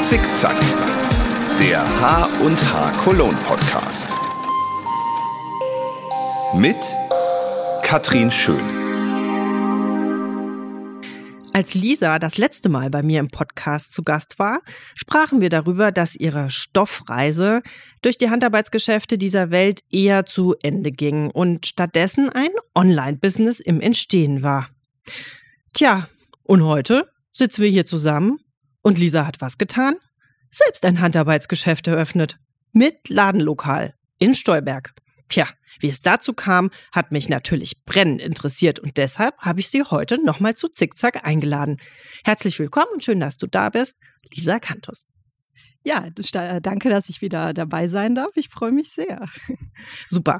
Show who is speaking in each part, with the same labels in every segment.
Speaker 1: Zickzack, der H&H Cologne Podcast. Mit Katrin Schön.
Speaker 2: Als Lisa das letzte Mal bei mir im Podcast zu Gast war, sprachen wir darüber, dass ihre Stoffreise durch die Handarbeitsgeschäfte dieser Welt eher zu Ende ging und stattdessen ein Online-Business im Entstehen war. Tja, und heute sitzen wir hier zusammen und Lisa hat was getan? Selbst ein Handarbeitsgeschäft eröffnet. Mit Ladenlokal in Stolberg. Tja, wie es dazu kam, hat mich natürlich brennend interessiert und deshalb habe ich sie heute nochmal zu Zickzack eingeladen. Herzlich willkommen und schön, dass du da bist, Lisa Kantus.
Speaker 3: Ja, danke, dass ich wieder dabei sein darf. Ich freue mich sehr.
Speaker 2: Super.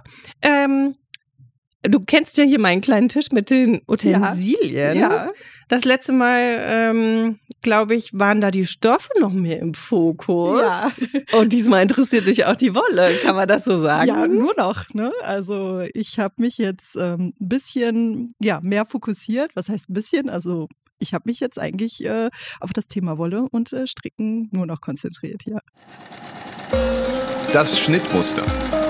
Speaker 2: Du kennst ja hier meinen kleinen Tisch mit den Utensilien.
Speaker 3: Ja.
Speaker 2: Das letzte Mal, glaube ich, waren da die Stoffe noch mehr im Fokus.
Speaker 3: Ja.
Speaker 2: Und diesmal interessiert dich auch die Wolle, kann man das so sagen?
Speaker 3: Ja, nur noch. Ne? Also ich habe mich jetzt ein bisschen mehr fokussiert. Was heißt ein bisschen? Also ich habe mich jetzt eigentlich auf das Thema Wolle und Stricken nur noch konzentriert. Ja.
Speaker 1: Das Schnittmuster.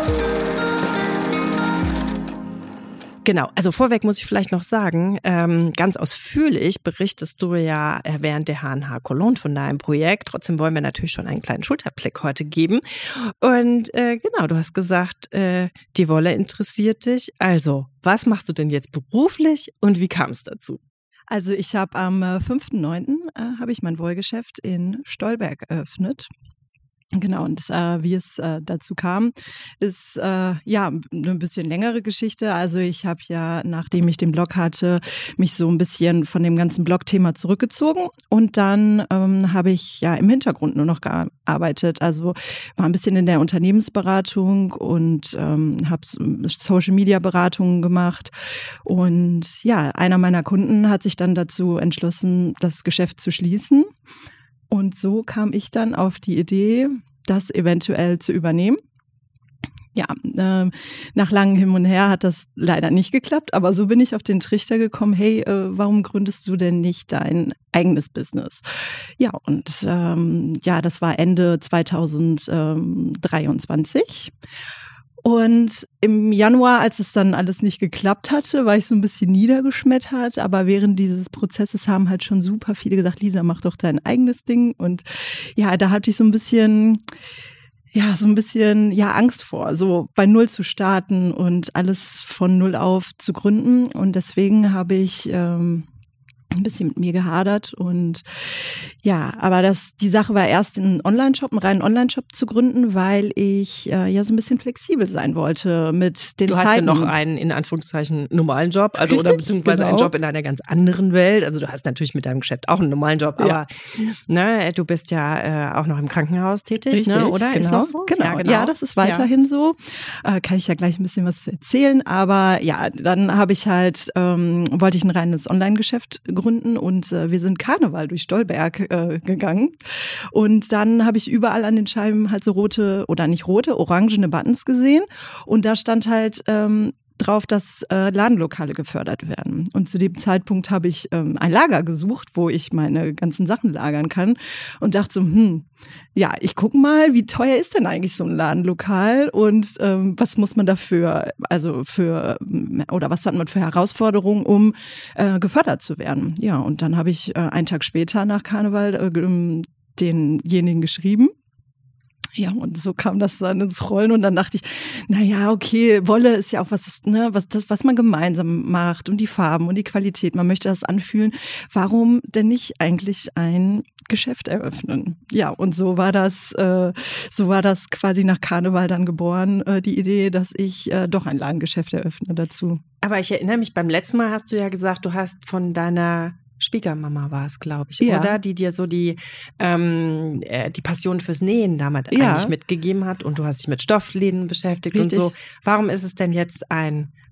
Speaker 2: Genau, also vorweg muss ich vielleicht noch sagen, ganz ausführlich berichtest du ja während der H&H Cologne von deinem Projekt. Trotzdem wollen wir natürlich schon einen kleinen Schulterblick heute geben. Und genau, du hast gesagt, die Wolle interessiert dich. Also, was machst du denn jetzt beruflich und wie kam es dazu?
Speaker 3: Also ich habe am 5.9. habe ich mein Wollgeschäft in Stolberg eröffnet. Genau, und wie es dazu kam, ist eine bisschen längere Geschichte. Also ich habe ja, nachdem ich den Blog hatte, mich so ein bisschen von dem ganzen Blog-Thema zurückgezogen und dann habe ich ja im Hintergrund nur noch gearbeitet. Also war ein bisschen in der Unternehmensberatung und habe Social-Media-Beratungen gemacht. Und ja, einer meiner Kunden hat sich dann dazu entschlossen, das Geschäft zu schließen. Und so kam ich dann auf die Idee, das eventuell zu übernehmen. Ja, nach langem Hin und Her hat das leider nicht geklappt, aber so bin ich auf den Trichter gekommen, hey, warum gründest du denn nicht dein eigenes Business? Ja, und das war Ende 2023. Und im Januar, als es dann alles nicht geklappt hatte, war ich so ein bisschen niedergeschmettert. Aber während dieses Prozesses haben halt schon super viele gesagt, Lisa, mach doch dein eigenes Ding. Und ja, da hatte ich so ein bisschen Angst vor, so bei Null zu starten und alles von Null auf zu gründen. Und deswegen habe ich ein bisschen mit mir gehadert und ja, aber die Sache war erst einen reinen Online-Shop zu gründen, weil ich so ein bisschen flexibel sein wollte mit den Zeiten.
Speaker 2: Du hast ja noch einen, in Anführungszeichen, normalen Job, also
Speaker 3: Richtig,
Speaker 2: oder beziehungsweise
Speaker 3: genau.
Speaker 2: einen Job in einer ganz anderen Welt. Also du hast natürlich mit deinem Geschäft auch einen normalen Job, aber du bist ja auch noch im Krankenhaus tätig,
Speaker 3: Richtig,
Speaker 2: ne? Oder?
Speaker 3: Genau.
Speaker 2: Ist noch so?
Speaker 3: Genau. Ja, das ist weiterhin so. Kann ich ja gleich ein bisschen was zu erzählen, aber ja, dann habe ich halt, wollte ich ein reines Online-Geschäft gründen und wir sind Karneval durch Stolberg gegangen und dann habe ich überall an den Scheiben halt so orangene Buttons gesehen und da stand halt drauf, dass Ladenlokale gefördert werden. Und zu dem Zeitpunkt habe ich ein Lager gesucht, wo ich meine ganzen Sachen lagern kann und dachte so, ich gucke mal, wie teuer ist denn eigentlich so ein Ladenlokal und was muss man dafür, was hat man für Herausforderungen, um gefördert zu werden. Ja, und dann habe ich einen Tag später nach Karneval denjenigen geschrieben. Ja, und so kam das dann ins Rollen und dann dachte ich, okay, Wolle ist ja auch was man gemeinsam macht und die Farben und die Qualität, man möchte das anfühlen. Warum denn nicht eigentlich ein Geschäft eröffnen? Ja, und so war das quasi nach Karneval dann geboren, die Idee, dass ich doch ein Ladengeschäft eröffne dazu.
Speaker 2: Aber ich erinnere mich, beim letzten Mal hast du ja gesagt, du hast von deiner Schwiegermama war es, glaube ich, oder? Die dir so die Passion fürs Nähen damals eigentlich mitgegeben hat und du hast dich mit Stoffläden beschäftigt. Richtig. Und so. Warum ist es denn jetzt ein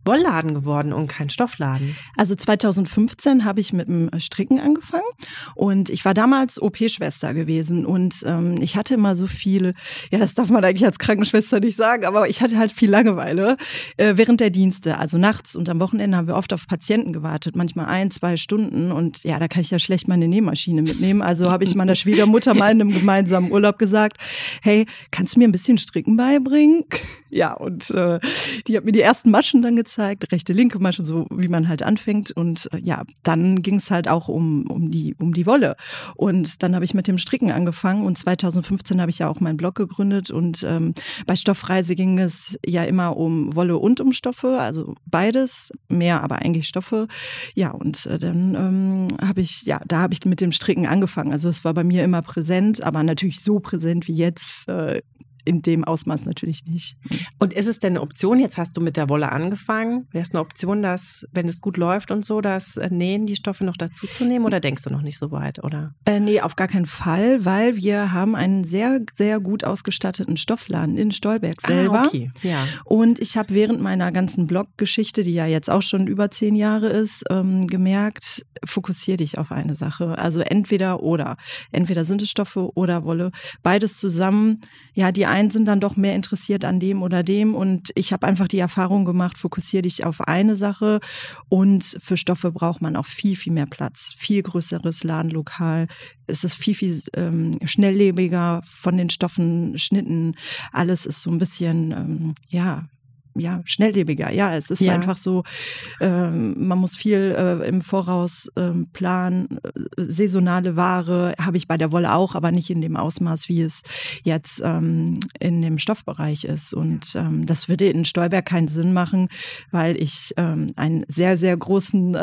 Speaker 2: Wollladen geworden und kein Stoffladen?
Speaker 3: Also 2015 habe ich mit dem Stricken angefangen und ich war damals OP-Schwester gewesen und ich hatte immer so viel, ja, das darf man eigentlich als Krankenschwester nicht sagen, aber ich hatte halt viel Langeweile während der Dienste. Also nachts und am Wochenende haben wir oft auf Patienten gewartet, manchmal 1-2 Stunden und ja, da kann ich ja schlecht meine Nähmaschine mitnehmen. Also habe ich meiner Schwiegermutter mal in einem gemeinsamen Urlaub gesagt, hey, kannst du mir ein bisschen Stricken beibringen? Ja, und die hat mir die ersten Maschen dann gezeigt, rechte, linke Masche, so wie man halt anfängt. Und ja, dann ging es halt auch um die Wolle. Und dann habe ich mit dem Stricken angefangen und 2015 habe ich ja auch meinen Blog gegründet und bei Stoffreise ging es ja immer um Wolle und um Stoffe, also beides, mehr aber eigentlich Stoffe. Ja, und dann habe ich mit dem Stricken angefangen. Also es war bei mir immer präsent, aber natürlich so präsent wie jetzt in dem Ausmaß natürlich nicht.
Speaker 2: Und ist es denn eine Option, jetzt hast du mit der Wolle angefangen, wäre es eine Option, dass, wenn es gut läuft und so, das Nähen, die Stoffe noch dazu zu nehmen oder denkst du noch nicht so weit, oder?
Speaker 3: Nee, auf gar keinen Fall, weil wir haben einen sehr, sehr gut ausgestatteten Stoffladen in Stolberg selber.
Speaker 2: Ah, okay, ja.
Speaker 3: Und ich habe während meiner ganzen Blog-Geschichte, die ja jetzt auch schon über 10 Jahre ist, gemerkt, fokussiere dich auf eine Sache. Also entweder oder. Entweder sind es Stoffe oder Wolle. Beides zusammen, ja, die einen sind dann doch mehr interessiert an dem oder dem und ich habe einfach die Erfahrung gemacht, fokussiere dich auf eine Sache und für Stoffe braucht man auch viel, viel mehr Platz, viel größeres Ladenlokal. Es ist viel, viel schnelllebiger von den Stoffen, Schnitten, alles ist so ein bisschen, schnelllebiger. Ja, es ist einfach so, man muss viel im Voraus planen. Saisonale Ware habe ich bei der Wolle auch, aber nicht in dem Ausmaß, wie es jetzt in dem Stoffbereich ist. Und das würde in Stolberg keinen Sinn machen, weil ich einen sehr, sehr großen,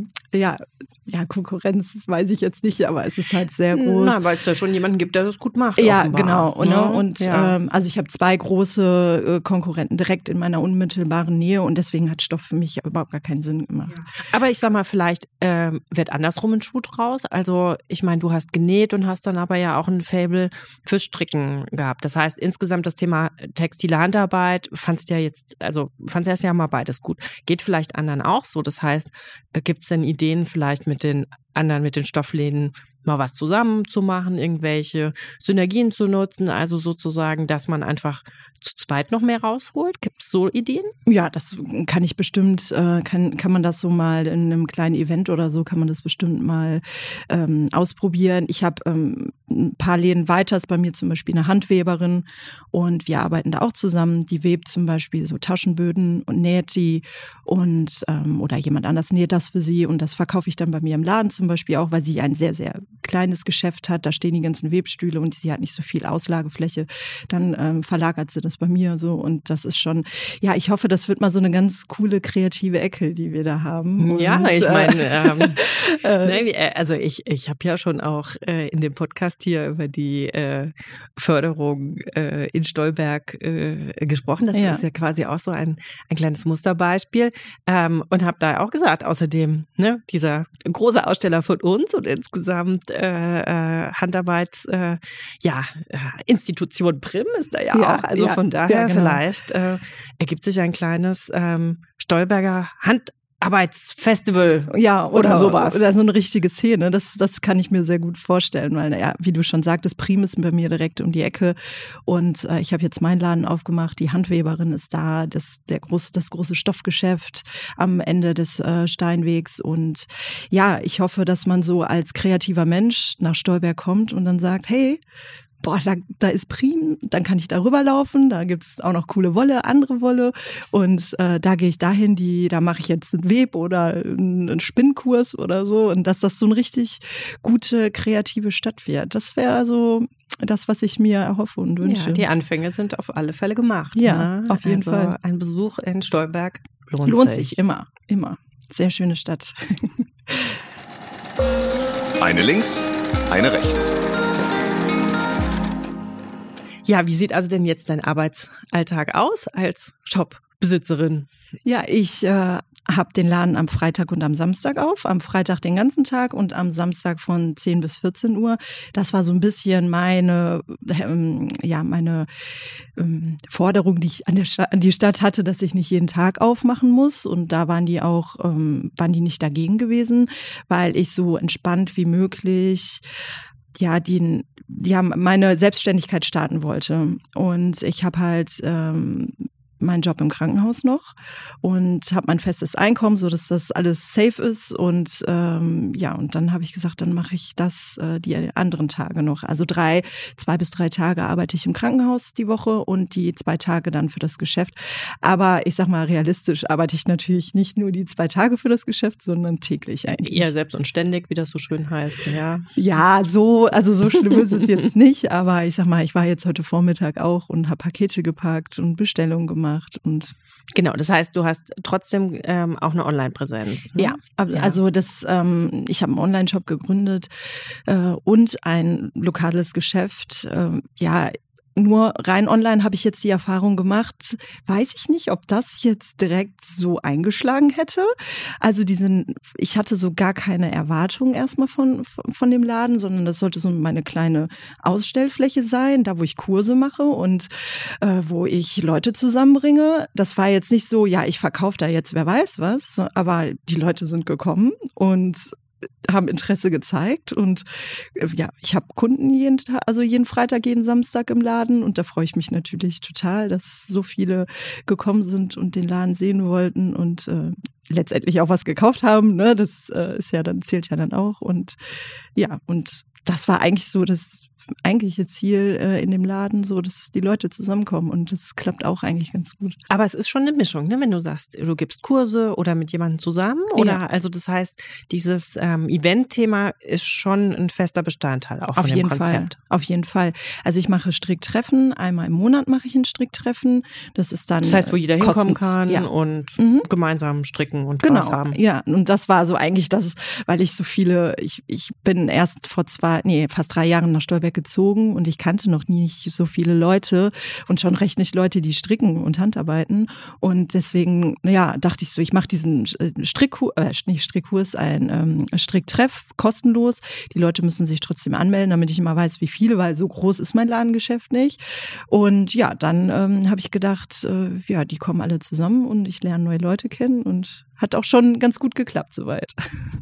Speaker 3: Konkurrenz weiß ich jetzt nicht, aber es ist halt sehr groß.
Speaker 2: Na, weil es da schon jemanden gibt, der das gut macht.
Speaker 3: Ja,
Speaker 2: offenbar.
Speaker 3: genau. Und
Speaker 2: ja.
Speaker 3: Also ich habe 2 große Konkurrenten direkt in meiner unmittelbaren Nähe und deswegen hat Stoff für mich überhaupt gar keinen Sinn gemacht.
Speaker 2: Ja. Aber ich sag mal, vielleicht wird andersrum ein Schuh draus. Also ich meine, du hast genäht und hast dann aber ja auch ein Faible fürs Stricken gehabt. Das heißt, insgesamt das Thema textile Handarbeit fandst erst ja mal beides gut. Geht vielleicht anderen auch so. Das heißt, gibt es denn Ideen vielleicht mit den Stoffläden mal was zusammen zu machen, irgendwelche Synergien zu nutzen, also sozusagen, dass man einfach zu zweit noch mehr rausholt? Gibt es so Ideen?
Speaker 3: Ja, das kann ich bestimmt, kann man das so mal in einem kleinen Event oder so, kann man das bestimmt mal ausprobieren. Ich habe ein paar Läden weiter, ist bei mir zum Beispiel eine Handweberin und wir arbeiten da auch zusammen. Die webt zum Beispiel so Taschenböden und näht die und oder jemand anders näht das für sie und das verkaufe ich dann bei mir im Laden zum Beispiel auch, weil sie ein sehr, sehr kleines Geschäft hat. Da stehen die ganzen Webstühle und sie hat nicht so viel Auslagefläche. Dann verlagert sie das bei mir so und das ist schon, ja, ich hoffe, das wird mal so eine ganz coole kreative Ecke, die wir da haben. Und,
Speaker 2: ja, ich meine, also ich habe ja schon auch in dem Podcast hier über die Förderung in Stolberg gesprochen. Das ist ja quasi auch so ein kleines Musterbeispiel und habe da auch gesagt, außerdem dieser große Aussteller von uns und insgesamt Institution Prim ist da ja auch. Also von daher vielleicht ergibt sich ein kleines Stolberger Handarbeitsfestival oder sowas.
Speaker 3: Oder so eine richtige Szene. Das kann ich mir sehr gut vorstellen, weil, wie du schon sagtest, Prim ist bei mir direkt um die Ecke und ich habe jetzt meinen Laden aufgemacht, die Handweberin ist da, das große Stoffgeschäft am Ende des Steinwegs und ja, ich hoffe, dass man so als kreativer Mensch nach Stolberg kommt und dann sagt, hey, da ist Prim, dann kann ich da rüberlaufen, da gibt's auch noch coole Wolle, andere Wolle und da gehe ich dahin, da mache ich jetzt einen Web- oder einen Spinnkurs oder so und dass das so eine richtig gute, kreative Stadt wird. Das wäre so das, was ich mir erhoffe und wünsche.
Speaker 2: Ja, die Anfänge sind auf alle Fälle gemacht.
Speaker 3: Ja, auf jeden Fall.
Speaker 2: Ein Besuch in Stolberg lohnt sich.
Speaker 3: Immer. Sehr schöne Stadt.
Speaker 1: Eine links, eine rechts.
Speaker 2: Ja, wie sieht also denn jetzt dein Arbeitsalltag aus als Shop Besitzerin?
Speaker 3: Ja, ich habe den Laden am Freitag und am Samstag auf. Am Freitag den ganzen Tag und am Samstag von 10 bis 14 Uhr. Das war so ein bisschen meine Forderung, die ich an die Stadt hatte, dass ich nicht jeden Tag aufmachen muss. Und da waren die nicht dagegen gewesen, weil ich so entspannt wie möglich meine Selbstständigkeit starten wollte. Und ich habe halt meinen Job im Krankenhaus noch und habe mein festes Einkommen, so dass das alles safe ist. Und und dann habe ich gesagt, dann mache ich das die anderen Tage noch. Also 2 bis 3 Tage arbeite ich im Krankenhaus die Woche und die 2 Tage dann für das Geschäft. Aber ich sag mal, realistisch arbeite ich natürlich nicht nur die 2 Tage für das Geschäft, sondern täglich eigentlich.
Speaker 2: Eher selbst und ständig, wie das so schön heißt, ja.
Speaker 3: Ja, so schlimm ist es jetzt nicht, aber ich sag mal, ich war jetzt heute Vormittag auch und habe Pakete gepackt und Bestellungen gemacht. Und
Speaker 2: genau, das heißt, du hast trotzdem auch eine Online-Präsenz. Ne?
Speaker 3: Ja, also ich habe einen Online-Shop gegründet und ein lokales Geschäft. Nur rein online habe ich jetzt die Erfahrung gemacht, weiß ich nicht, ob das jetzt direkt so eingeschlagen hätte. Also ich hatte so gar keine Erwartung erstmal von dem Laden, sondern das sollte so meine kleine Ausstellfläche sein, da wo ich Kurse mache und wo ich Leute zusammenbringe. Das war jetzt nicht so, ja, ich verkaufe da jetzt wer weiß was, aber die Leute sind gekommen und haben Interesse gezeigt und ich habe Kunden jeden Freitag, jeden Samstag im Laden und da freue ich mich natürlich total, dass so viele gekommen sind und den Laden sehen wollten und letztendlich auch was gekauft haben, ne? Das zählt ja dann auch und das war eigentlich so das eigentliche Ziel in dem Laden, so dass die Leute zusammenkommen und das klappt auch eigentlich ganz gut.
Speaker 2: Aber es ist schon eine Mischung, ne? Wenn du sagst, du gibst Kurse oder mit jemandem zusammen oder also das heißt, dieses Event-Thema ist schon ein fester Bestandteil auch von dem Konzept.
Speaker 3: Auf jeden Fall. Also ich mache Stricktreffen, einmal im Monat mache ich ein Stricktreffen. Das ist dann
Speaker 2: das heißt, wo jeder hinkommen kann und gemeinsam stricken und Spaß haben.
Speaker 3: Ja, und das war so eigentlich das, weil ich so viele, ich bin erst fast 3 Jahren nach Stolberg gezogen und ich kannte noch nicht so viele Leute und schon recht nicht Leute, die stricken und Handarbeiten und deswegen, dachte ich so, ich mache diesen Strickkurs, ein Stricktreff kostenlos. Die Leute müssen sich trotzdem anmelden, damit ich immer weiß, wie viele, weil so groß ist mein Ladengeschäft nicht. Und ja, dann habe ich gedacht, die kommen alle zusammen und ich lerne neue Leute kennen und hat auch schon ganz gut geklappt soweit.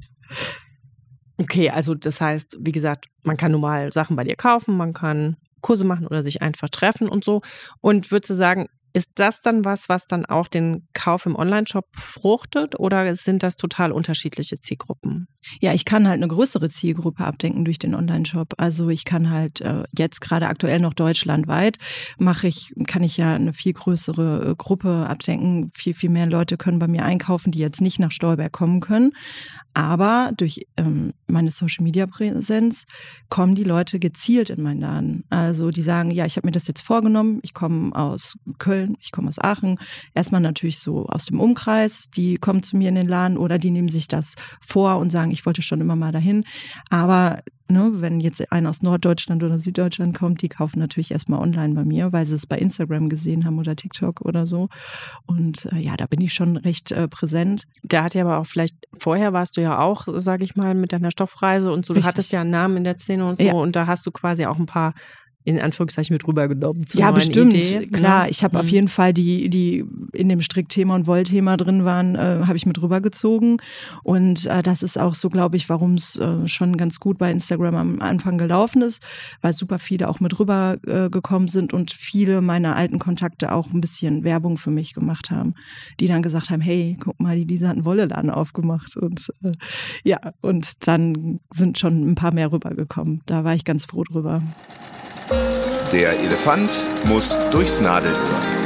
Speaker 2: Okay, also das heißt, wie gesagt, man kann normal Sachen bei dir kaufen, man kann Kurse machen oder sich einfach treffen und so. Und würdest du sagen, ist das dann was dann auch den Kauf im Onlineshop fruchtet oder sind das total unterschiedliche Zielgruppen?
Speaker 3: Ja, ich kann halt eine größere Zielgruppe abdecken durch den Onlineshop. Also ich kann halt jetzt gerade aktuell noch deutschlandweit kann ich ja eine viel größere Gruppe abdecken. Viel, viel mehr Leute können bei mir einkaufen, die jetzt nicht nach Stolberg kommen können. Aber durch meine Social-Media-Präsenz kommen die Leute gezielt in meinen Laden. Also die sagen, ja, ich habe mir das jetzt vorgenommen, ich komme aus Köln, ich komme aus Aachen. Erstmal natürlich so aus dem Umkreis, die kommen zu mir in den Laden oder die nehmen sich das vor und sagen, ich wollte schon immer mal dahin. Aber wenn jetzt einer aus Norddeutschland oder Süddeutschland kommt, die kaufen natürlich erstmal online bei mir, weil sie es bei Instagram gesehen haben oder TikTok oder so. Und da bin ich schon recht präsent.
Speaker 2: Da hat ja aber auch vorher warst du ja auch, sage ich mal, mit deiner Stoffreise und so. Du hattest ja einen Namen in der Szene und so und da hast du quasi auch ein paar in Anführungszeichen mit rübergenommen zu einer
Speaker 3: bestimmt.
Speaker 2: Idee.
Speaker 3: Klar, ich habe auf jeden Fall die in dem Strickthema und Wollthema drin waren, habe ich mit rübergezogen. Und das ist auch so, glaube ich, warum es schon ganz gut bei Instagram am Anfang gelaufen ist, weil super viele auch mit rüber gekommen sind und viele meiner alten Kontakte auch ein bisschen Werbung für mich gemacht haben, die dann gesagt haben, hey, guck mal, die Lisa hat einen Wolleladen aufgemacht. Und und dann sind schon ein paar mehr rübergekommen. Da war ich ganz froh drüber.
Speaker 1: Der Elefant muss durchs Nadelöhr.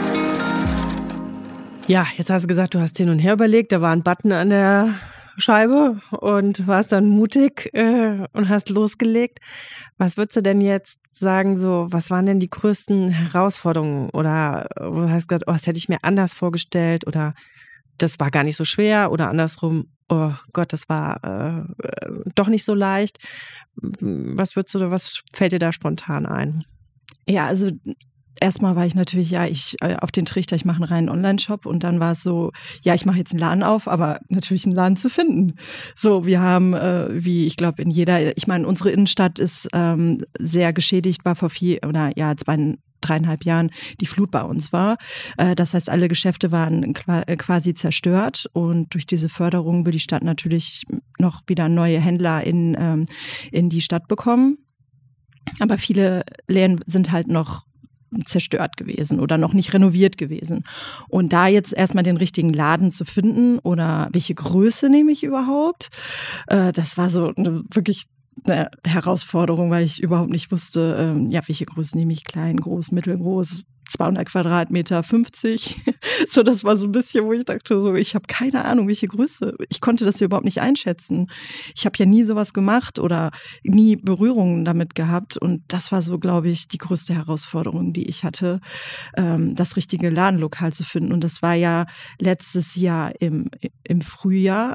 Speaker 2: Ja, jetzt hast du gesagt, du hast hin und her überlegt, da war ein Button an der Scheibe und warst dann mutig und hast losgelegt. Was würdest du denn jetzt sagen, so, was waren denn die größten Herausforderungen oder wo hast du gesagt, das hätte ich mir anders vorgestellt oder das war gar nicht so schwer oder andersrum, oh Gott, das war doch nicht so leicht. Was fällt dir da spontan ein?
Speaker 3: Ja, also erstmal war ich natürlich, auf den Trichter, ich mache einen reinen Online-Shop und dann war es so, ich mache jetzt einen Laden auf, aber natürlich einen Laden zu finden. So, wir haben, ich glaube unsere Innenstadt ist sehr geschädigt, war vor 3,5 Jahren die Flut bei uns war. Das heißt, alle Geschäfte waren quasi zerstört und durch diese Förderung will die Stadt natürlich noch wieder neue Händler in die Stadt bekommen. Aber viele Läden sind halt noch zerstört gewesen oder noch nicht renoviert gewesen. Und da jetzt erstmal den richtigen Laden zu finden oder welche Größe nehme ich überhaupt, das war so wirklich eine Herausforderung, weil ich überhaupt nicht wusste, welche Größe nehme ich, klein, groß, mittelgroß, 200 Quadratmeter, 50. So, das war so ein bisschen, wo ich dachte, so, ich habe keine Ahnung, welche Größe. Ich konnte das hier überhaupt nicht einschätzen. Ich habe ja nie sowas gemacht oder nie Berührungen damit gehabt. Und das war so, glaube ich, die größte Herausforderung, die ich hatte, das richtige Ladenlokal zu finden. Und das war ja letztes Jahr im Frühjahr,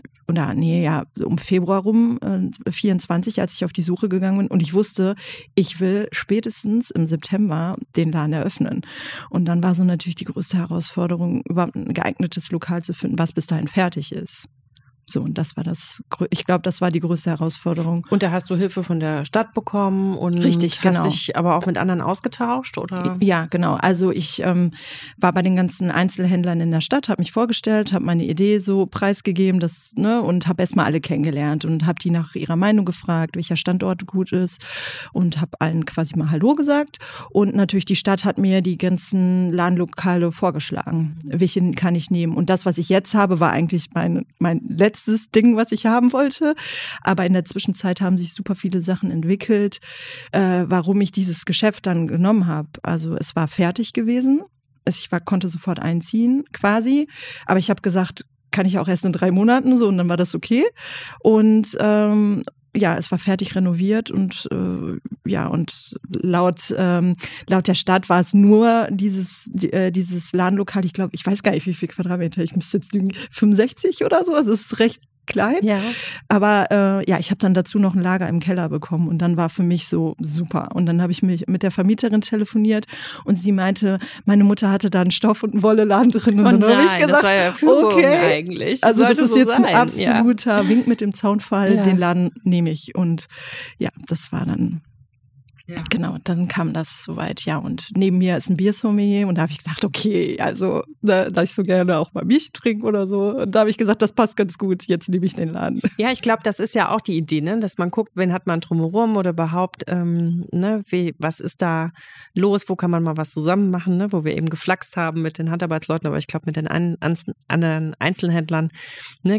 Speaker 3: um Februar rum, 24, als ich auf die Suche gegangen bin. Und ich wusste, ich will spätestens im September den Laden eröffnen. Und dann war so natürlich die größte Herausforderung, überhaupt ein geeignetes Lokal zu finden, was bis dahin fertig ist. So, und das war die größte Herausforderung.
Speaker 2: Und da hast du Hilfe von der Stadt bekommen und
Speaker 3: richtig,
Speaker 2: hast dich aber auch mit anderen ausgetauscht, oder?
Speaker 3: Ja, genau. Also ich war bei den ganzen Einzelhändlern in der Stadt, habe mich vorgestellt, habe meine Idee so preisgegeben, und habe erstmal alle kennengelernt und habe die nach ihrer Meinung gefragt, welcher Standort gut ist und habe allen quasi mal Hallo gesagt. Und natürlich die Stadt hat mir die ganzen Ladenlokale vorgeschlagen. Welche kann ich nehmen? Und das, was ich jetzt habe, war eigentlich mein letztes Ding, was ich haben wollte. Aber in der Zwischenzeit haben sich super viele Sachen entwickelt, warum ich dieses Geschäft dann genommen habe. Also es war fertig gewesen. Konnte sofort einziehen quasi. Aber ich habe gesagt, kann ich auch erst in 3 Monaten so, und dann war das okay. Und es war fertig renoviert und und laut der Stadt war es nur dieses Ladenlokal, ich glaube, ich weiß gar nicht, wie viel Quadratmeter, ich müsste jetzt lügen, 65 oder so, also es ist recht klein.
Speaker 2: Ja.
Speaker 3: Aber ich habe dann dazu noch ein Lager im Keller bekommen und dann war für mich so super. Und dann habe ich mich mit der Vermieterin telefoniert und sie meinte, meine Mutter hatte da einen Stoff- und einen Wolleladen drin. Und dann habe ich gesagt,
Speaker 2: das war ja Fügung
Speaker 3: okay,
Speaker 2: eigentlich.
Speaker 3: Also das ist
Speaker 2: so
Speaker 3: jetzt
Speaker 2: sein.
Speaker 3: ein absoluter Wink mit dem Zaunfall,
Speaker 2: Ja.
Speaker 3: den Laden nehme ich. Und das war dann...
Speaker 2: Ja.
Speaker 3: Genau, dann kam das soweit, und neben mir ist ein Biersommelier und da habe ich gesagt, okay, also da ich so gerne auch mal Milch trinke oder so, und da habe ich gesagt, das passt ganz gut, jetzt nehme ich den Laden.
Speaker 2: Ja, ich glaube, das ist ja auch die Idee, ne? Dass man guckt, wen hat man drumherum oder überhaupt, was ist da los, wo kann man mal was zusammen machen, ne? Wo wir eben geflaxt haben mit den Handarbeitsleuten, aber ich glaube mit den anderen Einzelhändlern, ne?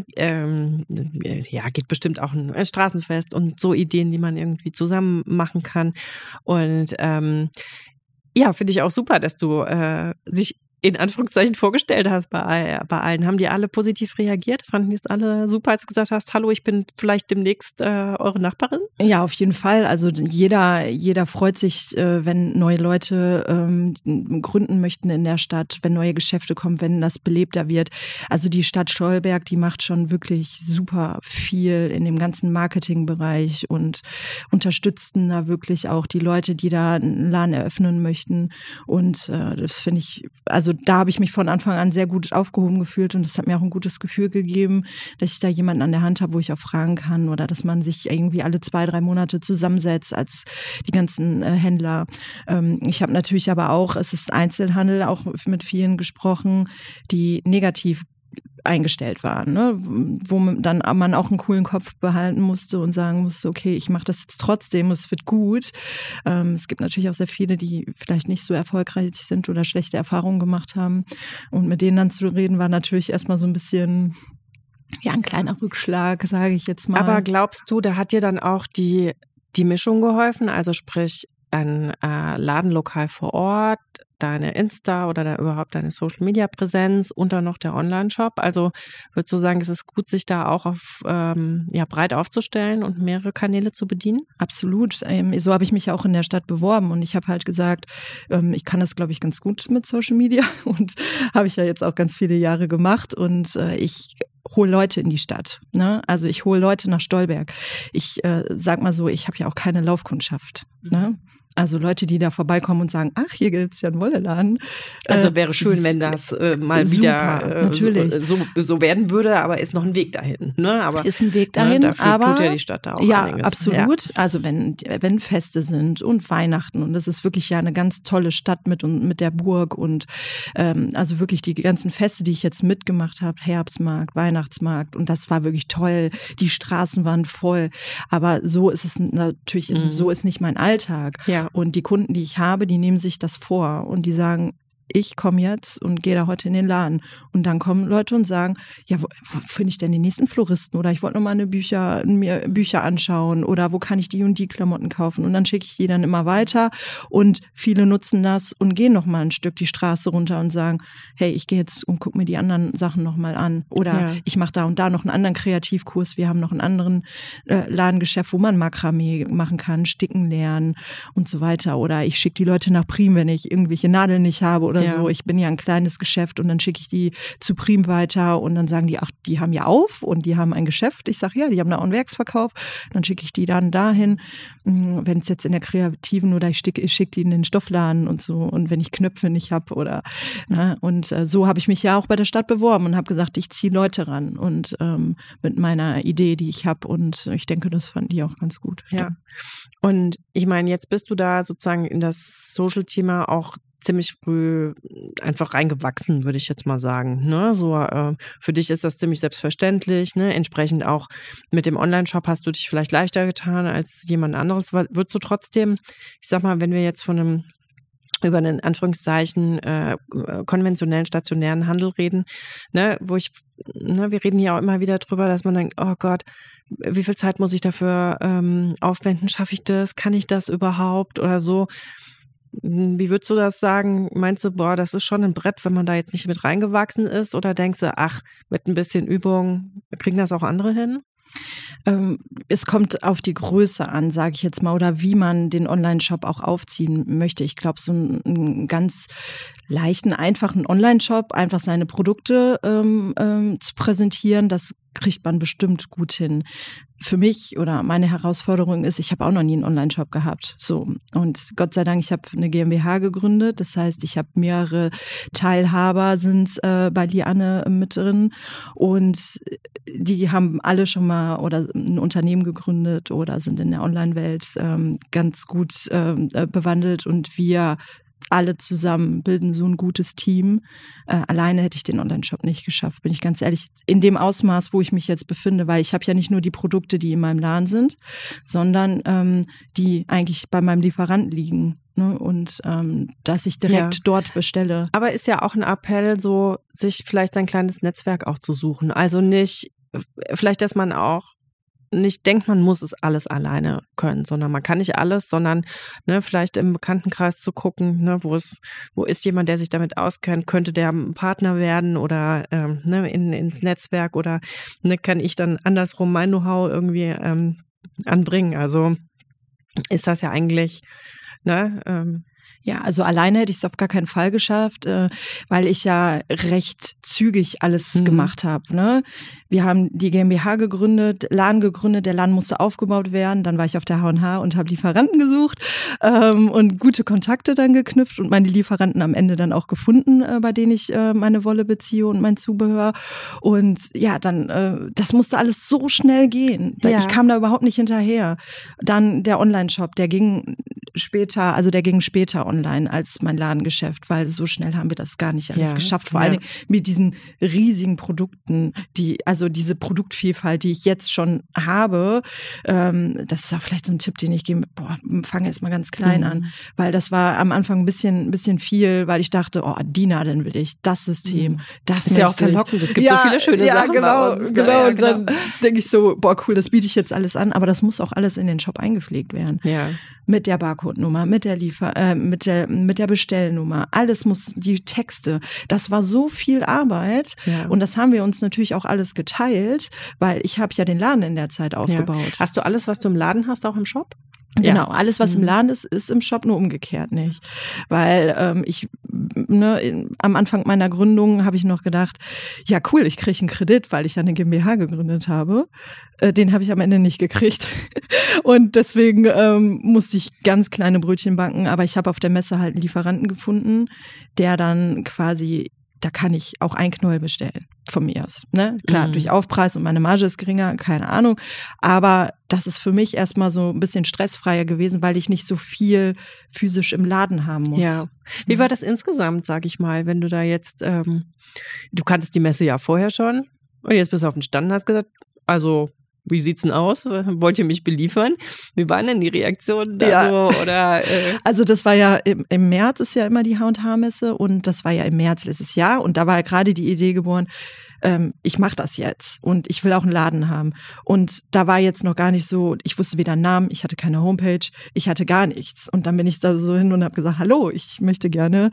Speaker 2: Geht bestimmt auch ein Straßenfest und so Ideen, die man irgendwie zusammen machen kann. Und finde ich auch super, dass du sich in Anführungszeichen vorgestellt hast bei allen. Haben die alle positiv reagiert? Fanden die es alle super, als du gesagt hast, hallo, ich bin vielleicht demnächst eure Nachbarin?
Speaker 3: Ja, auf jeden Fall. Also jeder freut sich, wenn neue Leute gründen möchten in der Stadt, wenn neue Geschäfte kommen, wenn das belebter wird. Also die Stadt Stolberg, die macht schon wirklich super viel in dem ganzen Marketingbereich und unterstützen da wirklich auch die Leute, die da einen Laden eröffnen möchten. Und das finde ich, also da habe ich mich von Anfang an sehr gut aufgehoben gefühlt und das hat mir auch ein gutes Gefühl gegeben, dass ich da jemanden an der Hand habe, wo ich auch fragen kann oder dass man sich irgendwie alle 2-3 Monate zusammensetzt als die ganzen Händler. Ich habe natürlich aber auch, es ist Einzelhandel, auch mit vielen gesprochen, die negativ eingestellt waren, ne? Wo dann man auch einen coolen Kopf behalten musste und sagen musste, okay, ich mache das jetzt trotzdem, es wird gut. Es gibt natürlich auch sehr viele, die vielleicht nicht so erfolgreich sind oder schlechte Erfahrungen gemacht haben und mit denen dann zu reden, war natürlich erstmal so ein bisschen, ein kleiner Rückschlag, sage ich jetzt mal.
Speaker 2: Aber glaubst du, da hat dir dann auch die Mischung geholfen, also sprich ein Ladenlokal vor Ort, deine Insta oder überhaupt deine Social-Media-Präsenz und dann noch der Online-Shop? Also würdest du sagen, es ist gut, sich da auch auf breit aufzustellen und mehrere Kanäle zu bedienen?
Speaker 3: Absolut. So habe ich mich auch in der Stadt beworben und ich habe halt gesagt, ich kann das, glaube ich, ganz gut mit Social Media und habe ich ja jetzt auch ganz viele Jahre gemacht und ich hole Leute in die Stadt, ne? Also ich hole Leute nach Stolberg. Ich sag mal so, ich habe ja auch keine Laufkundschaft, ne? Also Leute, die da vorbeikommen und sagen, ach, hier gibt es ja einen Wolleladen.
Speaker 2: Also wäre schön, wenn das mal
Speaker 3: super,
Speaker 2: wieder
Speaker 3: natürlich.
Speaker 2: So werden würde, aber ist noch ein Weg dahin. Ne? Aber,
Speaker 3: ist ein Weg dahin,
Speaker 2: dafür
Speaker 3: aber
Speaker 2: tut ja die Stadt da auch
Speaker 3: ja,
Speaker 2: einiges.
Speaker 3: absolut.
Speaker 2: Ja.
Speaker 3: Also wenn Feste sind und Weihnachten und das ist wirklich ja eine ganz tolle Stadt mit der Burg und also wirklich die ganzen Feste, die ich jetzt mitgemacht habe, Herbstmarkt, Weihnachtsmarkt und das war wirklich toll. Die Straßen waren voll, aber so ist es natürlich, so ist nicht mein Alltag.
Speaker 2: Ja.
Speaker 3: Und die Kunden, die ich habe, die nehmen sich das vor und die sagen, ich komme jetzt und gehe da heute in den Laden. Und dann kommen Leute und sagen, ja, wo finde ich denn den nächsten Floristen? Oder ich wollte noch mal mir Bücher anschauen oder wo kann ich die und die Klamotten kaufen? Und dann schicke ich die dann immer weiter und viele nutzen das und gehen noch mal ein Stück die Straße runter und sagen, hey, ich gehe jetzt und gucke mir die anderen Sachen noch mal an. Oder ich mache da und da noch einen anderen Kreativkurs. Wir haben noch einen anderen Ladengeschäft, wo man Makramee machen kann, Sticken lernen und so weiter. Oder ich schicke die Leute nach Prim, wenn ich irgendwelche Nadeln nicht habe oder so. Ich bin ja ein kleines Geschäft und dann schicke ich die zu Prim weiter und dann sagen die, ach, die haben ja auf und die haben ein Geschäft. Ich sage, ja, die haben da auch einen Werksverkauf. Dann schicke ich die dann dahin, wenn es jetzt in der Kreativen oder ich schicke die in den Stoffladen und so und wenn ich Knöpfe nicht habe oder und so habe ich mich ja auch bei der Stadt beworben und habe gesagt, ich ziehe Leute ran und mit meiner Idee, die ich habe und ich denke, das fanden die auch ganz gut.
Speaker 2: Ja. Und ich meine, jetzt bist du da sozusagen in das Social-Thema auch ziemlich früh einfach reingewachsen, würde ich jetzt mal sagen. Ne? So, für dich ist das ziemlich selbstverständlich. Ne? Entsprechend auch mit dem Online-Shop hast du dich vielleicht leichter getan als jemand anderes. Würdest du trotzdem, ich sag mal, wenn wir jetzt über einen Anführungszeichen konventionellen stationären Handel reden, ne, wir reden hier auch immer wieder drüber, dass man denkt, oh Gott, wie viel Zeit muss ich dafür aufwenden? Schaffe ich das? Kann ich das überhaupt? Oder so. Wie würdest du das sagen? Meinst du, das ist schon ein Brett, wenn man da jetzt nicht mit reingewachsen ist? Oder denkst du, ach, mit ein bisschen Übung kriegen das auch andere hin?
Speaker 3: Es kommt auf die Größe an, sage ich jetzt mal, oder wie man den Online-Shop auch aufziehen möchte. Ich glaube, so einen ganz leichten, einfachen Online-Shop, einfach seine Produkte zu präsentieren, das kriegt man bestimmt gut hin. Für mich oder meine Herausforderung ist, ich habe auch noch nie einen Online-Shop gehabt. So. Und Gott sei Dank, ich habe eine GmbH gegründet. Das heißt, ich habe mehrere Teilhaber sind bei Liane mit drin und die haben alle schon mal oder ein Unternehmen gegründet oder sind in der Online-Welt ganz gut bewandelt und wir alle zusammen bilden so ein gutes Team. Alleine hätte ich den Online-Shop nicht geschafft, bin ich ganz ehrlich. In dem Ausmaß, wo ich mich jetzt befinde, weil ich habe ja nicht nur die Produkte, die in meinem Laden sind, sondern die eigentlich bei meinem Lieferanten liegen. Ne? Und dass ich direkt dort bestelle.
Speaker 2: Aber ist ja auch ein Appell, so sich vielleicht sein kleines Netzwerk auch zu suchen. Also nicht, vielleicht, dass man auch nicht denkt, man muss es alles alleine können, sondern man kann nicht alles, sondern vielleicht im Bekanntenkreis zu gucken, wo ist jemand, der sich damit auskennt, könnte der ein Partner werden oder ins Netzwerk oder kann ich dann andersrum mein Know-how irgendwie anbringen. Also ist das ja eigentlich,
Speaker 3: Ja, also alleine hätte ich es auf gar keinen Fall geschafft, weil ich ja recht zügig alles gemacht habe. Ne? Wir haben die GmbH gegründet, Laden gegründet, der Laden musste aufgebaut werden. Dann war ich auf der H&H und habe Lieferanten gesucht und gute Kontakte dann geknüpft und meine Lieferanten am Ende dann auch gefunden, bei denen ich meine Wolle beziehe und mein Zubehör. Und ja, dann, das musste alles so schnell gehen. Ich kam da überhaupt nicht hinterher. Dann der Online-Shop, der ging später online als mein Ladengeschäft, weil so schnell haben wir das gar nicht alles geschafft. Vor allem mit diesen riesigen Produkten, diese Produktvielfalt, die ich jetzt schon habe, das ist auch vielleicht so ein Tipp, den ich gebe, fange jetzt mal ganz klein an, weil das war am Anfang ein bisschen viel, weil ich dachte, die Nadeln will ich, das System, das
Speaker 2: ist ja auch verlockend, es gibt so viele schöne Sachen
Speaker 3: bei uns. Genau. Und dann denke ich so, cool, das biete ich jetzt alles an, aber das muss auch alles in den Shop eingepflegt werden.
Speaker 2: Ja.
Speaker 3: Mit der Barcode-Nummer, mit der mit der Bestellnummer, alles muss, die Texte, das war so viel Arbeit und das haben wir uns natürlich auch alles geteilt, weil ich habe ja den Laden in der Zeit aufgebaut.
Speaker 2: Hast du alles, was du im Laden hast, auch im Shop?
Speaker 3: Genau, alles, was im Laden ist, ist im Shop, nur umgekehrt nicht. Weil am Anfang meiner Gründung habe ich noch gedacht, ja cool, ich kriege einen Kredit, weil ich ja eine GmbH gegründet habe. Den habe ich am Ende nicht gekriegt. Und deswegen musste ich ganz kleine Brötchen backen. Aber ich habe auf der Messe halt einen Lieferanten gefunden, der dann quasi, da kann ich auch ein Knäuel bestellen von mir aus. Ne? Klar, durch Aufpreis und meine Marge ist geringer, keine Ahnung. Aber das ist für mich erstmal so ein bisschen stressfreier gewesen, weil ich nicht so viel physisch im Laden haben muss.
Speaker 2: Ja. Wie war das insgesamt, sag ich mal, wenn du da jetzt, du kanntest die Messe ja vorher schon und jetzt bist du auf den Stand und hast gesagt, also wie sieht's denn aus? Wollt ihr mich beliefern? Wie waren denn die Reaktionen da so? Oder,
Speaker 3: Also das war ja im März ist ja immer die H&H-Messe und das war ja im März letztes Jahr und da war ja gerade die Idee geboren, ich mache das jetzt und ich will auch einen Laden haben. Und da war jetzt noch gar nicht so, ich wusste weder einen Namen, ich hatte keine Homepage, ich hatte gar nichts. Und dann bin ich da so hin und habe gesagt, hallo, ich möchte gerne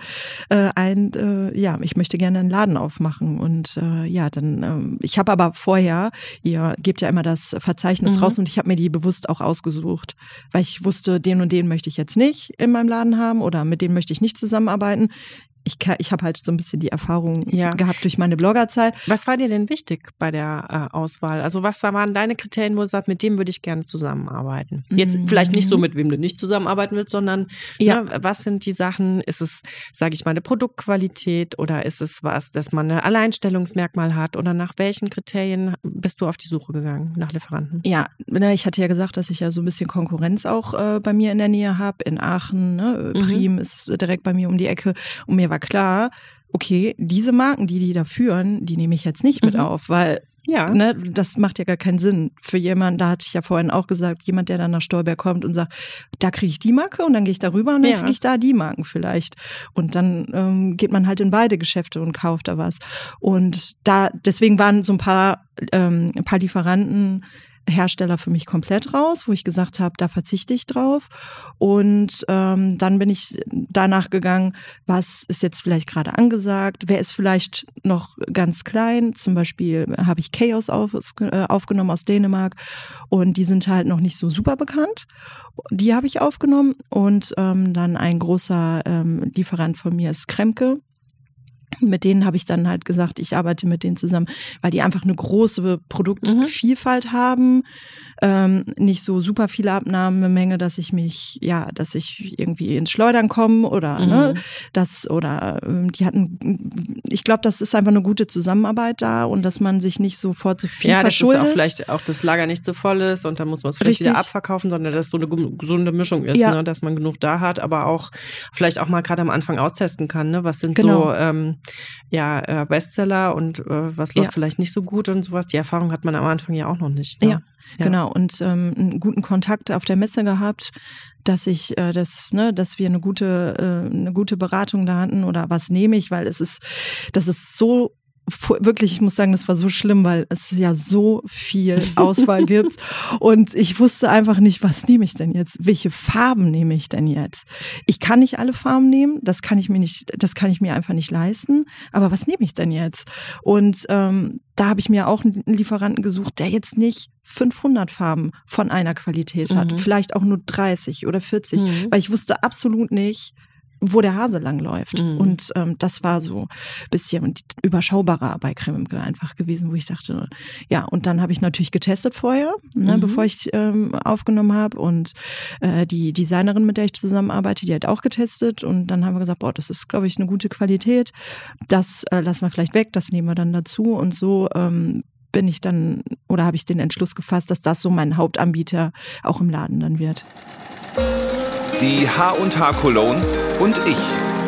Speaker 3: einen Laden aufmachen. Und ich habe aber vorher, ihr gebt ja immer das Verzeichnis raus und ich habe mir die bewusst auch ausgesucht, weil ich wusste, den und den möchte ich jetzt nicht in meinem Laden haben oder mit denen möchte ich nicht zusammenarbeiten. Ich habe halt so ein bisschen die Erfahrung gehabt durch meine Bloggerzeit.
Speaker 2: Was war dir denn wichtig bei der Auswahl? Also was waren deine Kriterien, wo du sagst, mit dem würde ich gerne zusammenarbeiten? Jetzt vielleicht nicht so, mit wem du nicht zusammenarbeiten willst, sondern was sind die Sachen? Ist es, sage ich mal, eine Produktqualität oder ist es was, dass man ein Alleinstellungsmerkmal hat? Oder nach welchen Kriterien bist du auf die Suche gegangen, nach Lieferanten?
Speaker 3: Ja, ich hatte ja gesagt, dass ich ja so ein bisschen Konkurrenz auch bei mir in der Nähe habe. In Aachen, ne? Prim ist direkt bei mir um die Ecke. Und mir war klar, okay, diese Marken, die da führen, die nehme ich jetzt nicht mit auf, weil das macht ja gar keinen Sinn für jemanden, da hatte ich ja vorhin auch gesagt, jemand, der dann nach Stolberg kommt und sagt, da kriege ich die Marke und dann gehe ich da rüber und dann kriege ich da die Marken vielleicht. Und dann geht man halt in beide Geschäfte und kauft da was. Und deswegen waren so ein paar Lieferanten, Hersteller für mich komplett raus, wo ich gesagt habe, da verzichte ich drauf. Und dann bin ich danach gegangen, was ist jetzt vielleicht gerade angesagt, wer ist vielleicht noch ganz klein. Zum Beispiel habe ich Chaos aufgenommen aus Dänemark und die sind halt noch nicht so super bekannt. Die habe ich aufgenommen und dann ein großer Lieferant von mir ist Kremke. Mit denen habe ich dann halt gesagt, ich arbeite mit denen zusammen, weil die einfach eine große Produktvielfalt haben, nicht so super viele Abnahmemenge, dass ich irgendwie ins Schleudern komme oder die hatten, ich glaube, das ist einfach eine gute Zusammenarbeit da und dass man sich nicht sofort so viel verschuldet.
Speaker 2: Ja, dass auch vielleicht auch das Lager nicht so voll ist und dann muss man es vielleicht wieder abverkaufen, sondern dass es so eine gesunde Mischung ist, ne? Dass man genug da hat, aber auch vielleicht auch mal gerade am Anfang austesten kann, ne? Was sind so Bestseller und was läuft vielleicht nicht so gut und sowas. Die Erfahrung hat man am Anfang ja auch noch nicht. Ne?
Speaker 3: Ja, genau. Und einen guten Kontakt auf der Messe gehabt, dass wir eine gute Beratung da hatten oder was nehme ich, weil das ist so wirklich, ich muss sagen, das war so schlimm, weil es ja so viel Auswahl gibt und ich wusste einfach nicht, was nehme ich denn jetzt? Welche Farben nehme ich denn jetzt? Ich kann nicht alle Farben nehmen, das kann ich mir einfach nicht leisten, aber was nehme ich denn jetzt? Und da habe ich mir auch einen Lieferanten gesucht, der jetzt nicht 500 Farben von einer Qualität hat, vielleicht auch nur 30 oder 40, weil ich wusste absolut nicht, wo der Hase langläuft. Und das war so ein bisschen überschaubarer bei Kremke einfach gewesen, wo ich dachte, ja, und dann habe ich natürlich getestet vorher, bevor ich aufgenommen habe und die Designerin, mit der ich zusammenarbeite, die hat auch getestet und dann haben wir gesagt, boah, das ist, glaube ich, eine gute Qualität, das lassen wir vielleicht weg, das nehmen wir dann dazu und so habe ich den Entschluss gefasst, dass das so mein Hauptanbieter auch im Laden dann wird.
Speaker 1: Die H&H Cologne und ich.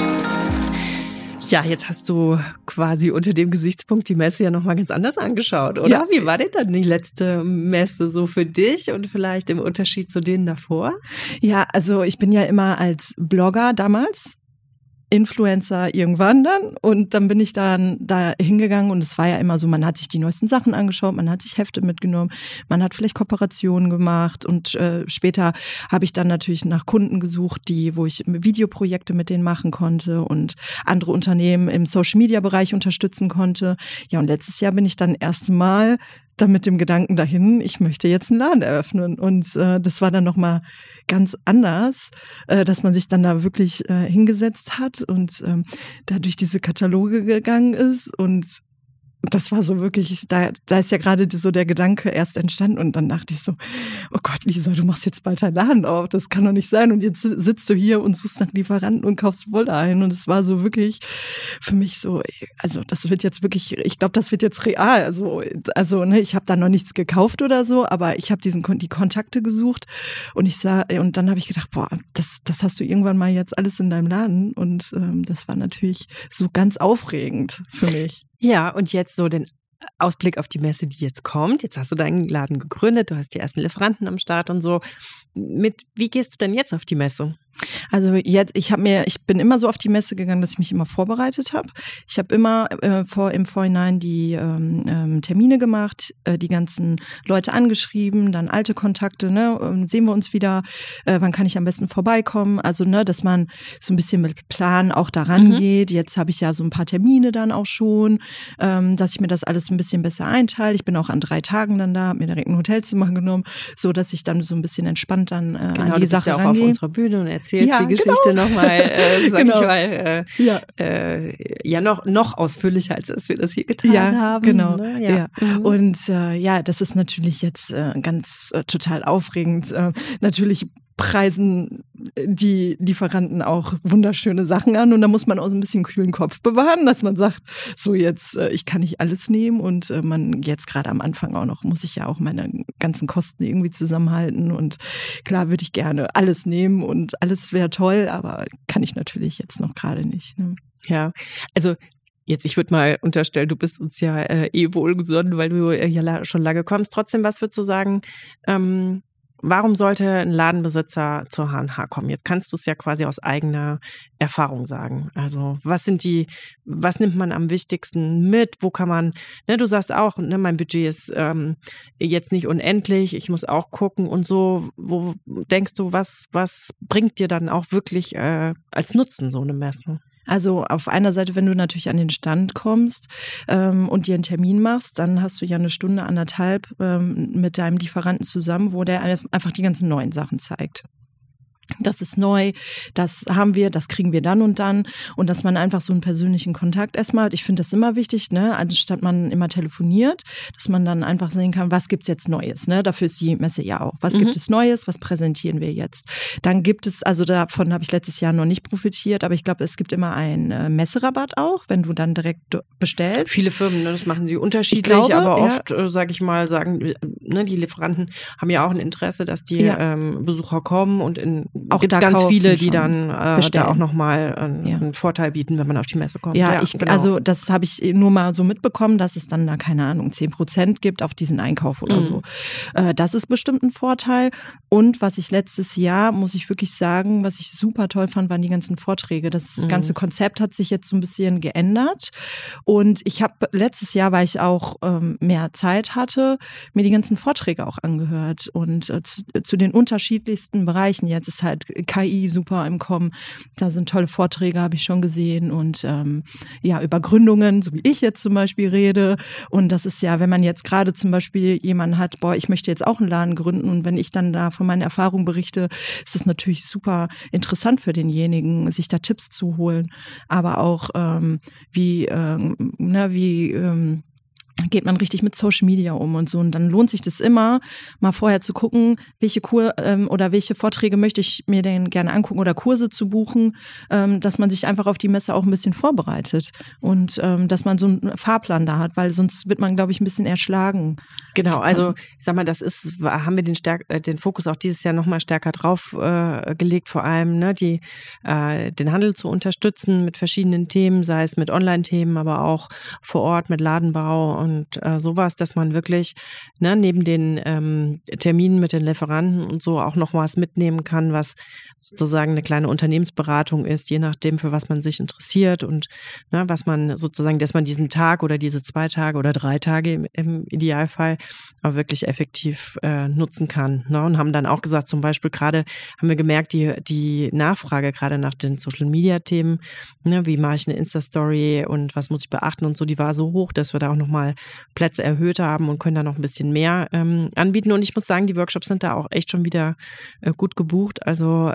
Speaker 2: Ja, jetzt hast du quasi unter dem Gesichtspunkt die Messe ja nochmal ganz anders angeschaut, oder? Ja. Wie war denn dann die letzte Messe so für dich und vielleicht im Unterschied zu denen davor?
Speaker 3: Ja, also ich bin ja immer als Blogger damals, Influencer irgendwann dann und dann bin ich dann da hingegangen und es war ja immer so, man hat sich die neuesten Sachen angeschaut, man hat sich Hefte mitgenommen, man hat vielleicht Kooperationen gemacht und später habe ich dann natürlich nach Kunden gesucht, wo ich Videoprojekte mit denen machen konnte und andere Unternehmen im Social-Media-Bereich unterstützen konnte. Ja, und letztes Jahr bin ich dann erstmal dann mit dem Gedanken dahin, ich möchte jetzt einen Laden eröffnen. Und das war dann nochmal ganz anders, dass man sich dann da wirklich hingesetzt hat und da durch diese Kataloge gegangen ist. Und das war so wirklich, da ist ja gerade so der Gedanke erst entstanden und dann dachte ich so, oh Gott, Lisa, du machst jetzt bald deinen Laden auf, das kann doch nicht sein und jetzt sitzt du hier und suchst nach Lieferanten und kaufst Wolle ein und es war so wirklich für mich so, also das wird jetzt wirklich, ich glaube, das wird jetzt real, also ne, ich habe da noch nichts gekauft oder so, aber ich habe die Kontakte gesucht und und dann habe ich gedacht, boah, das hast du irgendwann mal jetzt alles in deinem Laden und das war natürlich so ganz aufregend für mich.
Speaker 2: Ja, und jetzt so den Ausblick auf die Messe, die jetzt kommt. Jetzt hast du deinen Laden gegründet, du hast die ersten Lieferanten am Start und so. Wie gehst du denn jetzt auf die Messe?
Speaker 3: Also jetzt, ich bin immer so auf die Messe gegangen, dass ich mich immer vorbereitet habe. Ich habe immer im Vorhinein die Termine gemacht, die ganzen Leute angeschrieben, dann alte Kontakte, ne, sehen wir uns wieder, wann kann ich am besten vorbeikommen? Also, ne, dass man so ein bisschen mit Plan auch daran geht. Jetzt habe ich ja so ein paar Termine dann auch schon, dass ich mir das alles ein bisschen besser einteile. Ich bin auch an 3 Tagen dann da, habe mir direkt ein Hotelzimmer genommen, so dass ich dann so ein bisschen entspannt dann an die Sache rangehe.
Speaker 2: Auch auf unserer Bühne und erzählst die Geschichte nochmal, noch ausführlicher, als wir das hier getan haben.
Speaker 3: Genau.
Speaker 2: Ne?
Speaker 3: Ja. Und das ist natürlich jetzt ganz total aufregend. Natürlich preisen die Lieferanten auch wunderschöne Sachen an und da muss man auch so ein bisschen kühlen Kopf bewahren, dass man sagt, so jetzt, ich kann nicht alles nehmen und man jetzt gerade am Anfang auch noch, muss ich ja auch meine ganzen Kosten irgendwie zusammenhalten und klar würde ich gerne alles nehmen und alles wäre toll, aber kann ich natürlich jetzt noch gerade nicht. Ne?
Speaker 2: Ja, also jetzt, ich würde mal unterstellen, du bist uns ja wohlgesonnen, weil du ja schon lange kommst. Trotzdem, was würdest du sagen, warum sollte ein Ladenbesitzer zur H&H kommen? Jetzt kannst du es ja quasi aus eigener Erfahrung sagen. Also was nimmt man am wichtigsten mit? Wo kann man, ne, du sagst auch, ne, mein Budget ist jetzt nicht unendlich, ich muss auch gucken und so. Wo denkst du, was bringt dir dann auch wirklich als Nutzen so eine Messe?
Speaker 3: Also auf einer Seite, wenn du natürlich an den Stand kommst und dir einen Termin machst, dann hast du ja 1 Stunde, 1,5 mit deinem Lieferanten zusammen, wo der einfach die ganzen neuen Sachen zeigt. Das ist neu, das haben wir, das kriegen wir dann und dass man einfach so einen persönlichen Kontakt erstmal hat. Ich finde das immer wichtig, ne, anstatt man immer telefoniert, dass man dann einfach sehen kann, was gibt's jetzt Neues, ne? Dafür ist die Messe ja auch. Was gibt es Neues? Was präsentieren wir jetzt? Dann gibt es, also davon habe ich letztes Jahr noch nicht profitiert, aber ich glaube, es gibt immer einen Messerabatt auch, wenn du dann direkt bestellst.
Speaker 2: Viele Firmen, ne, das machen sie unterschiedlich, aber oft, sagen, ne, die Lieferanten haben ja auch ein Interesse, dass die Besucher kommen und auch gibt ganz viele, die dann da auch nochmal einen Vorteil bieten, wenn man auf die Messe kommt.
Speaker 3: Ja, genau. Also das habe ich nur mal so mitbekommen, dass es dann da, keine Ahnung, 10% gibt auf diesen Einkauf oder so. Das ist bestimmt ein Vorteil. Und was ich letztes Jahr, muss ich wirklich sagen, was ich super toll fand, waren die ganzen Vorträge. Das ganze Konzept hat sich jetzt so ein bisschen geändert. Und ich habe letztes Jahr, weil ich auch mehr Zeit hatte, mir die ganzen Vorträge auch angehört. Und zu den unterschiedlichsten Bereichen. Jetzt ist halt KI super im Kommen. Da sind tolle Vorträge, habe ich schon gesehen. Und über Gründungen, so wie ich jetzt zum Beispiel rede. Und das ist ja, wenn man jetzt gerade zum Beispiel jemanden hat, ich möchte jetzt auch einen Laden gründen. Und wenn ich dann da von meinen Erfahrungen berichte, ist das natürlich super interessant für denjenigen, sich da Tipps zu holen. Aber auch wie geht man richtig mit Social Media um und so. Und dann lohnt sich das immer, mal vorher zu gucken, welche oder welche Vorträge möchte ich mir denn gerne angucken oder Kurse zu buchen, dass man sich einfach auf die Messe auch ein bisschen vorbereitet und dass man so einen Fahrplan da hat, weil sonst wird man, glaube ich, ein bisschen erschlagen.
Speaker 2: Genau, also ich sag mal, haben wir den Fokus auch dieses Jahr nochmal stärker drauf gelegt, vor allem ne, den Handel zu unterstützen mit verschiedenen Themen, sei es mit Online-Themen, aber auch vor Ort mit Ladenbau und sowas, dass man wirklich neben den Terminen mit den Lieferanten und so auch noch was mitnehmen kann, was sozusagen eine kleine Unternehmensberatung ist, je nachdem, für was man sich interessiert und was man sozusagen, dass man diesen Tag oder diese 2 Tage oder 3 Tage im Idealfall auch wirklich effektiv nutzen kann. Ne? Und haben dann auch gesagt, zum Beispiel gerade haben wir gemerkt, die Nachfrage gerade nach den Social-Media-Themen, ne, wie mache ich eine Insta-Story und was muss ich beachten und so, die war so hoch, dass wir da auch nochmal Plätze erhöht haben und können da noch ein bisschen mehr anbieten. Und ich muss sagen, die Workshops sind da auch echt schon wieder gut gebucht. Also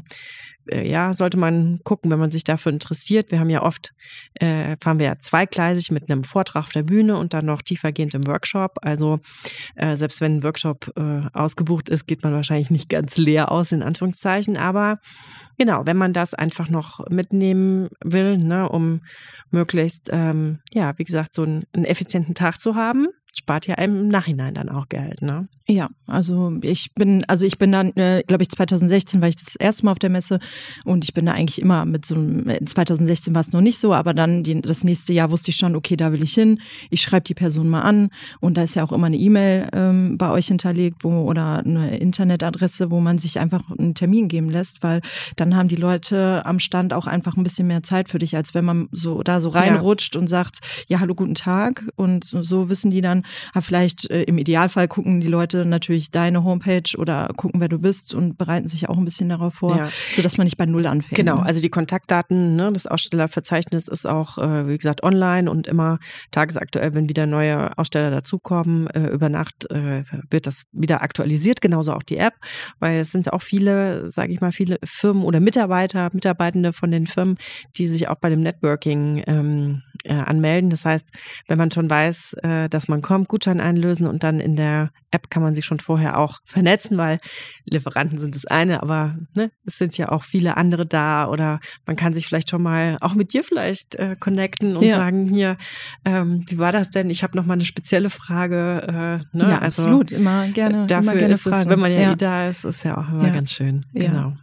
Speaker 2: ja, sollte man gucken, wenn man sich dafür interessiert. Wir haben ja oft, fahren wir ja zweigleisig mit einem Vortrag auf der Bühne und dann noch tiefergehend im Workshop. Also selbst wenn ein Workshop ausgebucht ist, geht man wahrscheinlich nicht ganz leer aus, in Anführungszeichen. Aber genau, wenn man das einfach noch mitnehmen will, ne, um möglichst, ja, wie gesagt, so einen effizienten Tag zu haben, spart ja einem im Nachhinein dann auch Geld, ne?
Speaker 3: Ja, also ich bin dann, glaube ich, 2016 war ich das erste Mal auf der Messe und ich bin da eigentlich immer mit so einem, 2016 war es noch nicht so, aber dann das nächste Jahr wusste ich schon, okay, da will ich hin, ich schreibe die Person mal an und da ist ja auch immer eine E-Mail bei euch hinterlegt, oder eine Internetadresse, wo man sich einfach einen Termin geben lässt, weil dann haben die Leute am Stand auch einfach ein bisschen mehr Zeit für dich, als wenn man so reinrutscht und sagt, ja, hallo, guten Tag, und so wissen die dann, vielleicht im Idealfall gucken die Leute natürlich deine Homepage oder gucken, wer du bist und bereiten sich auch ein bisschen darauf vor, sodass man nicht bei Null anfängt.
Speaker 2: Genau, also die Kontaktdaten, ne, das Ausstellerverzeichnis ist auch, wie gesagt, online und immer tagesaktuell, wenn wieder neue Aussteller dazukommen. Über Nacht wird das wieder aktualisiert, genauso auch die App, weil es sind auch viele, sage ich mal, viele Firmen oder Mitarbeitende von den Firmen, die sich auch bei dem Networking anmelden. Das heißt, wenn man schon weiß, dass man kommt, Gutschein einlösen und dann in der App kann man sich schon vorher auch vernetzen, weil Lieferanten sind das eine, aber ne, es sind ja auch viele andere da oder man kann sich vielleicht schon mal auch mit dir vielleicht connecten und sagen, hier, wie war das denn? Ich habe noch mal eine spezielle Frage. Ne?
Speaker 3: Ja, also, absolut, immer gerne.
Speaker 2: Dafür
Speaker 3: immer gerne
Speaker 2: ist es, wenn man ja da ist ja auch immer ganz schön. Genau.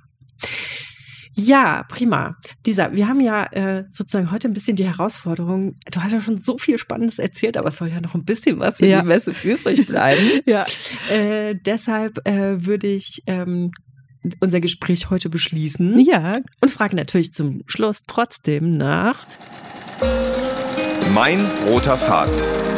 Speaker 2: Ja, prima. Lisa, wir haben ja sozusagen heute ein bisschen die Herausforderung, du hast ja schon so viel Spannendes erzählt, aber es soll ja noch ein bisschen was für die Messe übrig bleiben. Deshalb würde ich unser Gespräch heute beschließen.
Speaker 3: Ja.
Speaker 2: Und frage natürlich zum Schluss trotzdem nach
Speaker 1: Mein roter Faden.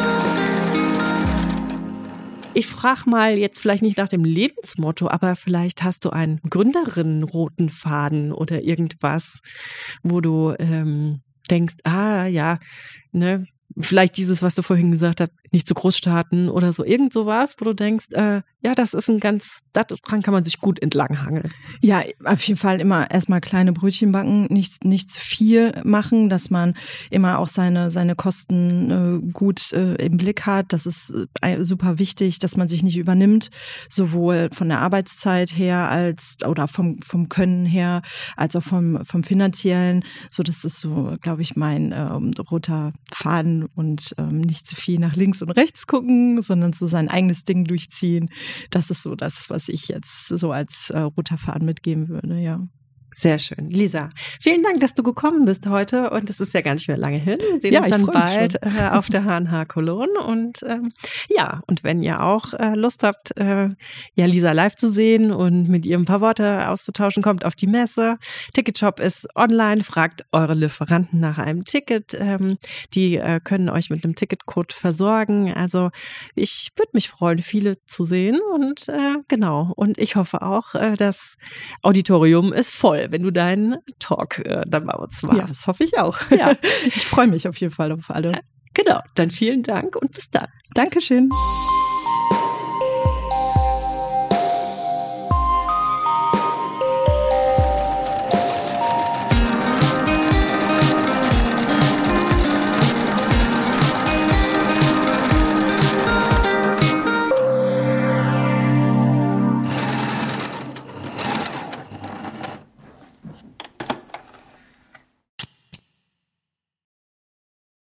Speaker 2: Ich frage mal jetzt vielleicht nicht nach dem Lebensmotto, aber vielleicht hast du einen Gründerinnen-roten Faden oder irgendwas, wo du denkst, ne, vielleicht dieses, was du vorhin gesagt hast, nicht zu groß starten oder so, irgend sowas, wo du denkst, das ist daran kann man sich gut entlanghangeln.
Speaker 3: Ja, auf jeden Fall immer erstmal kleine Brötchen backen, nicht zu viel machen, dass man immer auch seine Kosten gut im Blick hat. Das ist super wichtig, dass man sich nicht übernimmt, sowohl von der Arbeitszeit her oder vom Können her, als auch vom Finanziellen. So, das ist so, glaube ich, mein roter Faden und nicht zu viel nach links und rechts gucken, sondern so sein eigenes Ding durchziehen. Das ist so das, was ich jetzt so als roter Faden mitgeben würde, ja.
Speaker 2: Sehr schön. Lisa, vielen Dank, dass du gekommen bist heute und es ist ja gar nicht mehr lange hin. Wir sehen uns dann bald auf der H&H Cologne und und wenn ihr auch Lust habt, Lisa live zu sehen und mit ihr ein paar Worte auszutauschen, kommt auf die Messe. Ticketshop ist online, fragt eure Lieferanten nach einem Ticket. Die können euch mit einem Ticketcode versorgen. Also ich würde mich freuen, viele zu sehen und und ich hoffe auch, das Auditorium ist voll, wenn du deinen Talk dann bei uns machst.
Speaker 3: Ja, das hoffe ich auch. Ja. Ich freue mich auf jeden Fall auf alle.
Speaker 2: Genau, dann vielen Dank und bis dann.
Speaker 3: Dankeschön.